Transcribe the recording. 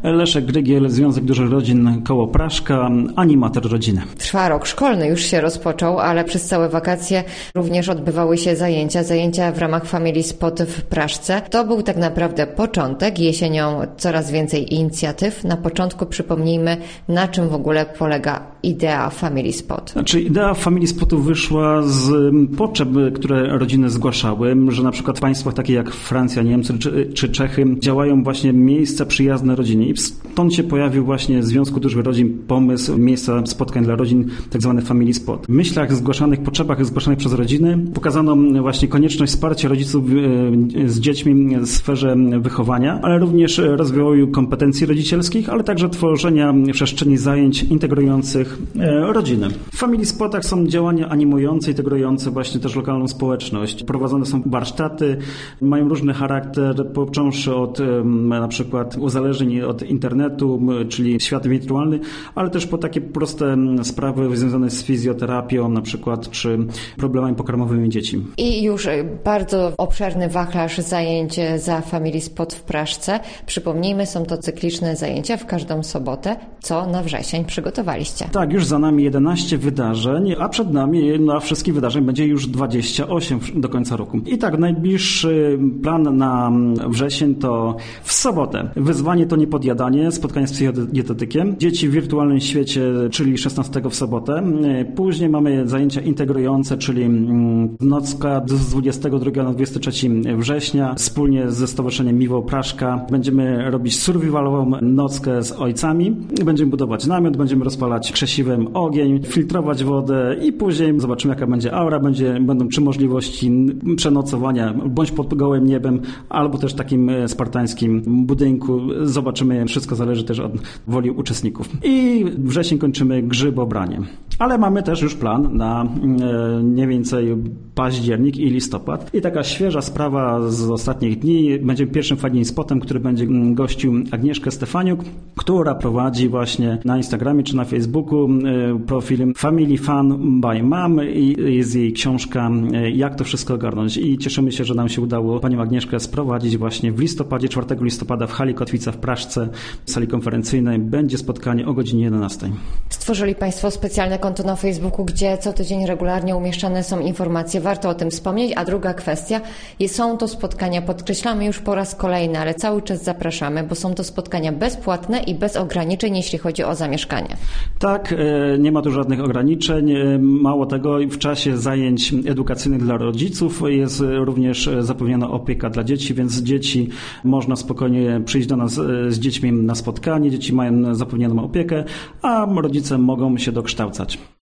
Leszek Grygiel, Związek Dużych Rodzin koło Praszka, animator rodziny. Trwa rok szkolny, już się rozpoczął, ale przez całe wakacje również odbywały się zajęcia w ramach Family Spot w Praszce. To był tak naprawdę początek, jesienią coraz więcej inicjatyw. Na początku przypomnijmy, na czym w ogóle polega idea Family Spot. Idea Family Spotu wyszła z potrzeb, które rodziny zgłaszały, że na przykład w państwach takie jak Francja, Niemcy czy Czechy działają właśnie miejsca przyjazne rodzinie i stąd się pojawił właśnie w Związku Dużych Rodzin pomysł miejsca spotkań dla rodzin, tak zwany Family Spot. W myślach zgłaszanych, potrzebach zgłaszanych przez rodziny pokazano właśnie konieczność wsparcia rodziców z dziećmi w sferze wychowania, ale również rozwoju kompetencji rodzicielskich, ale także tworzenia przestrzeni zajęć integrujących rodziny. W Family Spotach są działania animujące, integrujące właśnie też lokalną społeczność. Prowadzone są warsztaty, mają różny charakter, począwszy od na przykład uzależnień od internetu, czyli świat wirtualny, ale też po takie proste sprawy związane z fizjoterapią na przykład, czy problemami pokarmowymi dzieci. I już bardzo obszerny wachlarz zajęć za Family Spot w Praszce. Przypomnijmy, są to cykliczne zajęcia w każdą sobotę. Co na wrzesień przygotowaliście? Tak, już za nami 11 wydarzeń, a przed nami na wszystkich wydarzeń będzie już 28 do końca roku. I tak, najbliższy plan na wrzesień to w sobotę. Wyzwanie to niepodjadanie, spotkanie z psychodietetykiem. Dzieci w wirtualnym świecie, czyli 16 w sobotę. Później mamy zajęcia integrujące, czyli nocka z 22 na 23 września. Wspólnie ze Stowarzyszeniem Miło Praszka będziemy robić survivalową nockę z ojcami. Będziemy budować namiot, będziemy rozpalać krzesiwem ogień, filtrować wodę i później zobaczymy, jaka będzie aura, będą czy możliwości przenocowania bądź pod gołym niebem, albo też takim spartańskim budynku. Zobaczymy, wszystko zależy też od woli uczestników. I wrzesień kończymy grzybobranie. Ale mamy też już plan na mniej więcej październik i listopad. I taka świeża sprawa z ostatnich dni. Będzie pierwszym Family Spotem, który będzie gościł Agnieszkę Stefaniuk, która prowadzi właśnie na Instagramie czy na Facebooku profil Family Fun by Mom i jest jej książka Jak to wszystko ogarnąć. I cieszymy się, że nam się udało panią Agnieszkę sprowadzić właśnie w listopadzie, 4 listopada w hali Kotwica w Praszce, w sali konferencyjnej. Będzie spotkanie o godzinie 11. Stworzyli Państwo specjalne konto na Facebooku, gdzie co tydzień regularnie umieszczane są informacje. Warto o tym wspomnieć. A druga kwestia, są to spotkania, podkreślamy już po raz kolejny, ale cały czas zapraszamy, bo są to spotkania bezpłatne i bez ograniczeń, jeśli chodzi o zamieszkanie. Tak, nie ma tu żadnych ograniczeń. Mało tego, w czasie zajęć edukacyjnych dla rodziców jest również zapewniona opieka dla dzieci, więc dzieci można spokojnie przyjść do nas z dziećmi na spotkanie. Dzieci mają zapewnioną opiekę, a rodzice mogą się dokształcać.